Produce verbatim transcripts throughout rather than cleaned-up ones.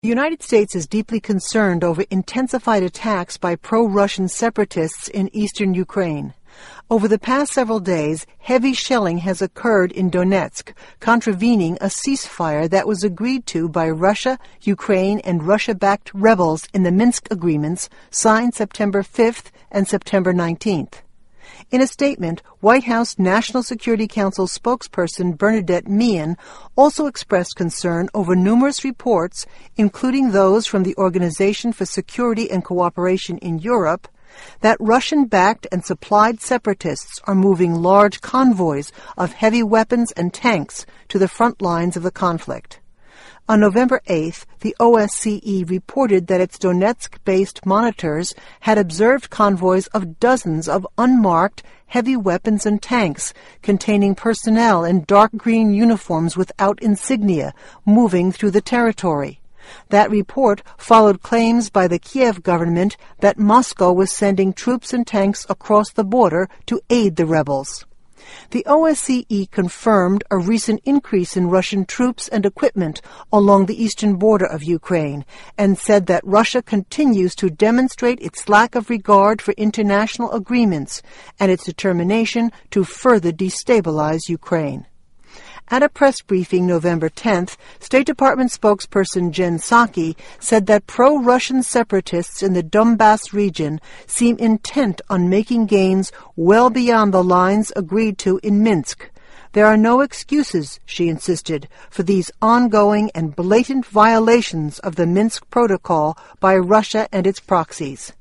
The United States is deeply concerned over intensified attacks by pro-Russian separatists in eastern Ukraine. Over the past several days, heavy shelling has occurred in Donetsk, contravening a ceasefire that was agreed to by Russia, Ukraine, and Russia-backed rebels in the Minsk agreements signed September fifth and September nineteenth. In a statement, White House National Security Council spokesperson Bernadette Meehan also expressed concern over numerous reports, including those from the Organization for Security and Cooperation in Europe, that Russian-backed and supplied separatists are moving large convoys of heavy weapons and tanks to the front lines of the conflict. On November eighth, the O S C E reported that its Donetsk-based monitors had observed convoys of dozens of unmarked heavy weapons and tanks containing personnel in dark green uniforms without insignia moving through the territory. That report followed claims by the Kiev government that Moscow was sending troops and tanks across the border to aid the rebels. The O S C E confirmed a recent increase in Russian troops and equipment along the eastern border of Ukraine and said that Russia continues to demonstrate its lack of regard for international agreements and its determination to further destabilize Ukraine. At a press briefing November tenth, State Department spokesperson Jen Psaki said that pro-Russian separatists in the Donbass region seem intent on making gains well beyond the lines agreed to in Minsk. There are no excuses, she insisted, for these ongoing and blatant violations of the Minsk Protocol by Russia and its proxies.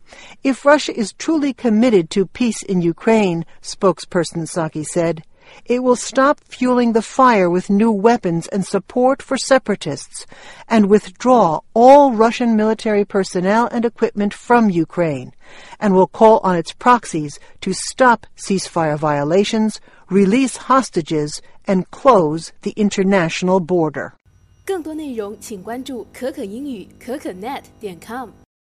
If Russia is truly committed to peace in Ukraine, spokesperson Psaki said, it will stop fueling the fire with new weapons and support for separatists and withdraw all Russian military personnel and equipment from Ukraine, and will call on its proxies to stop ceasefire violations, release hostages, and close the international border. 更多内容请关注可可英语可可 net 点 com。